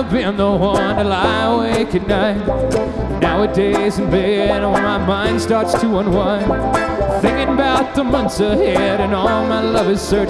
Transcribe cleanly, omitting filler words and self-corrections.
I've been the one to lie awake at night. Nowadays in bed, when my mind starts to unwind, thinking about the months ahead and all my lovers search